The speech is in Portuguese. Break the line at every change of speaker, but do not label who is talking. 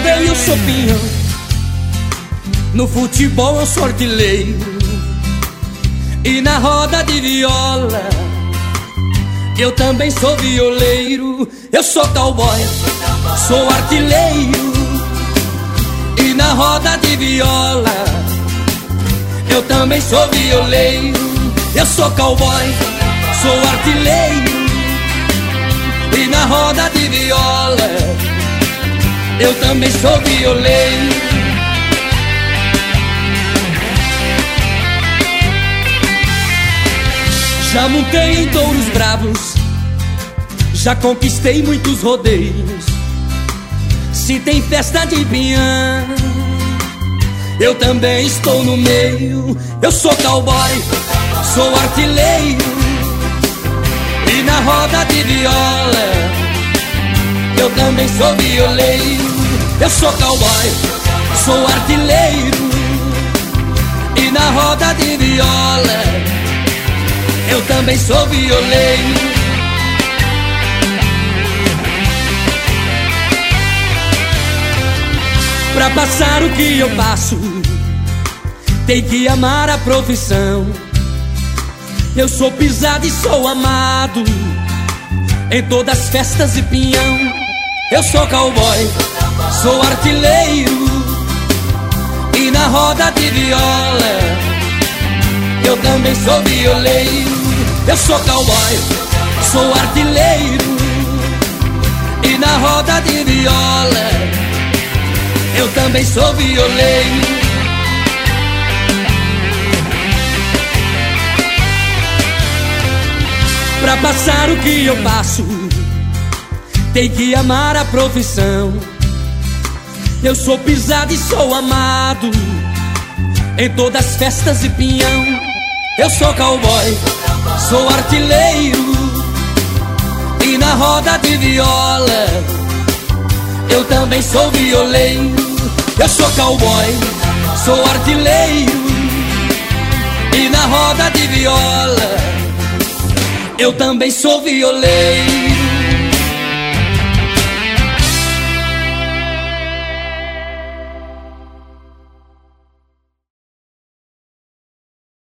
rodeio eu sou pinhão, no futebol eu sou artilheiro, e na roda de viola eu também sou violeiro. Eu sou cowboy, sou artilheiro, e na roda de viola eu também sou violeiro. Eu sou cowboy, sou artilheiro, e na roda de viola eu também sou violeiro. Já montei em touros bravos, já conquistei muitos rodeios. Se tem festa de pinhão, eu também estou no meio. Eu sou cowboy, sou artilheiro, e na roda de viola eu também sou violeiro. Eu sou cowboy, sou artilheiro, e na roda de viola eu também sou violeiro. Pra passar o que eu passo, tem que amar a profissão. Eu sou pisado e sou amado em todas as festas de pinhão. Eu sou cowboy, sou artilheiro, e na roda de viola eu também sou violeiro. Eu sou cowboy, sou artilheiro, e na roda de viola eu também sou violeiro. Pra passar o que eu passo, tem que amar a profissão. Eu sou pisado e sou amado em todas as festas de pinhão. Eu sou cowboy, sou artilheiro, e na roda de viola eu também sou violeiro. Eu sou cowboy, sou artilheiro, e na roda de viola eu também sou violeiro.